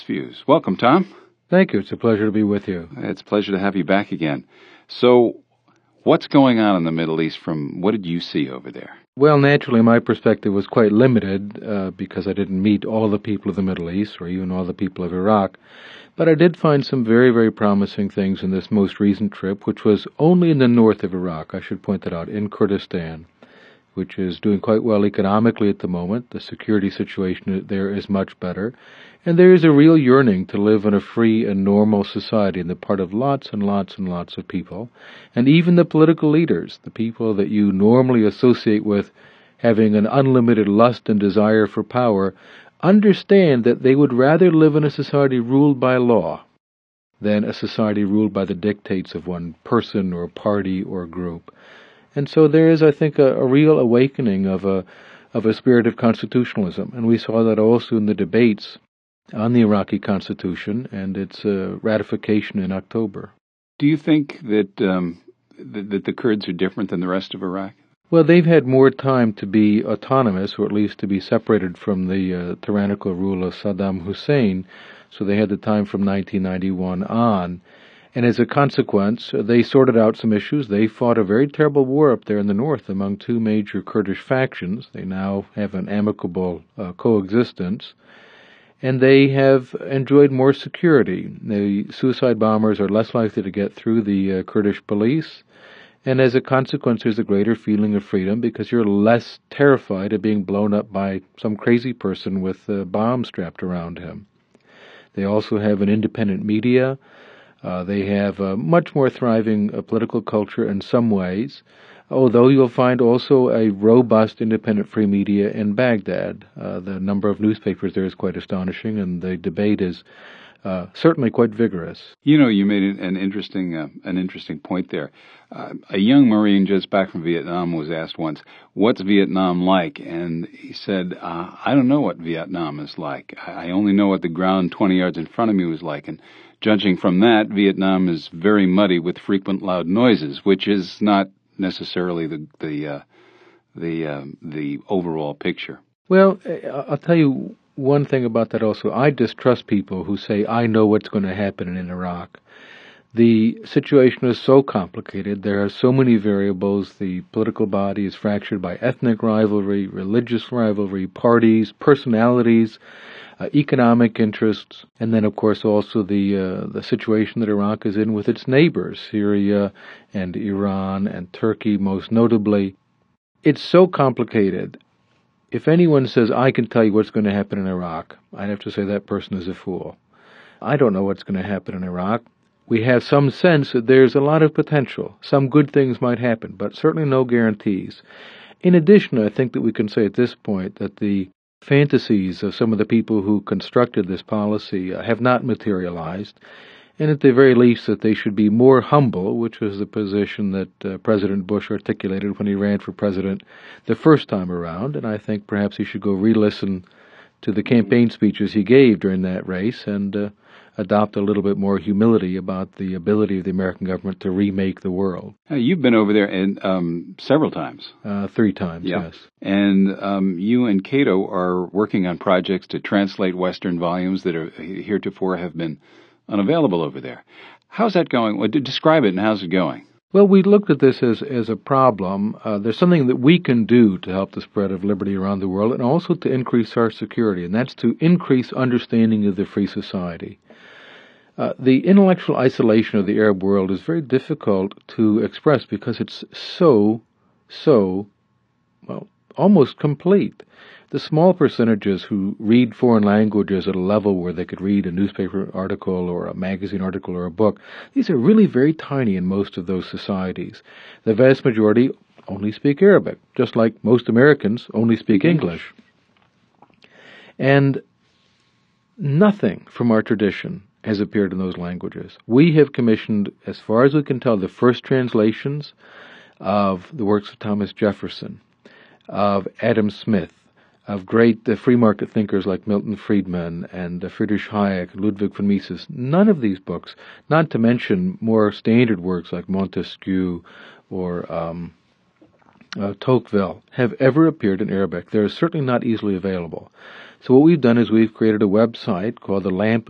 Views. Welcome, Tom. Thank you. It's a pleasure to be with you. It's a pleasure to have you back again. So, what's going on in the Middle East? What did you see over there? Well, naturally, my perspective was quite limited because I didn't meet all the people of the Middle East or even all the people of Iraq. But I did find some very, very promising things in this most recent trip, which was only in the north of Iraq. I should point that out, in Kurdistan, which is doing quite well economically at the moment. The security situation there is much better. And there is a real yearning to live in a free and normal society on the part of lots and lots and lots of people. And even the political leaders, the people that you normally associate with having an unlimited lust and desire for power, understand that they would rather live in a society ruled by law than a society ruled by the dictates of one person or party or group. And so there is, I think, a real awakening of a spirit of constitutionalism. And we saw that also in the debates on the Iraqi constitution and its ratification in October. Do you think that that the Kurds are different than the rest of Iraq? Well, they've had more time to be autonomous, or at least to be separated from the tyrannical rule of Saddam Hussein. So they had the time from 1991 on. And as a consequence, they sorted out some issues. They fought a very terrible war up there in the north among two major Kurdish factions. They now have an amicable coexistence. And they have enjoyed more security. The suicide bombers are less likely to get through the Kurdish police. And as a consequence, there's a greater feeling of freedom because you're less terrified of being blown up by some crazy person with a bomb strapped around him. They also have an independent media. They have a much more thriving political culture in some ways, although you'll find also a robust independent free media in Baghdad. The number of newspapers there is quite astonishing, and the debate is certainly quite vigorous. You know, you made an interesting point there. A young Marine just back from Vietnam was asked once, "What's Vietnam like?" And he said, "I don't know what Vietnam is like. I only know what the ground 20 yards in front of me was like." And judging from that, Vietnam is very muddy with frequent loud noises, which is not necessarily the overall picture. Well, I'll tell you one thing about that also. I distrust people who say, "I know what's going to happen in Iraq." The situation is so complicated. There are so many variables. The political body is fractured by ethnic rivalry, religious rivalry, parties, personalities, economic interests, and then, of course, also the situation that Iraq is in with its neighbors, Syria and Iran and Turkey, most notably. It's so complicated. If anyone says, "I can tell you what's going to happen in Iraq," I'd have to say that person is a fool. I don't know what's going to happen in Iraq. We have some sense that there's a lot of potential. Some good things might happen, but certainly no guarantees. In addition, I think that we can say at this point that the fantasies of some of the people who constructed this policy have not materialized, and at the very least that they should be more humble, which was the position that President Bush articulated when he ran for president the first time around, and I think perhaps he should go re-listen to the campaign speeches he gave during that race and adopt a little bit more humility about the ability of the American government to remake the world. You've been over there several times. 3 times, yeah. Yes. And you and Cato are working on projects to translate Western volumes that are heretofore have been unavailable over there. How's that going? Well, describe it, and how's it going? Well, we looked at this as a problem. There's something that we can do to help the spread of liberty around the world and also to increase our security, and that's to increase understanding of the free society. The intellectual isolation of the Arab world is very difficult to express because it's so, well, almost complete. The small percentages who read foreign languages at a level where they could read a newspaper article or a magazine article or a book, these are really very tiny in most of those societies. The vast majority only speak Arabic, just like most Americans only speak English. And nothing from our tradition has appeared in those languages. We have commissioned, as far as we can tell, the first translations of the works of Thomas Jefferson, of Adam Smith, of great free market thinkers like Milton Friedman and Friedrich Hayek, Ludwig von Mises. None of these books, not to mention more standard works like Montesquieu or Tocqueville, have ever appeared in Arabic. They're certainly not easily available. So what we've done is we've created a website called the Lamp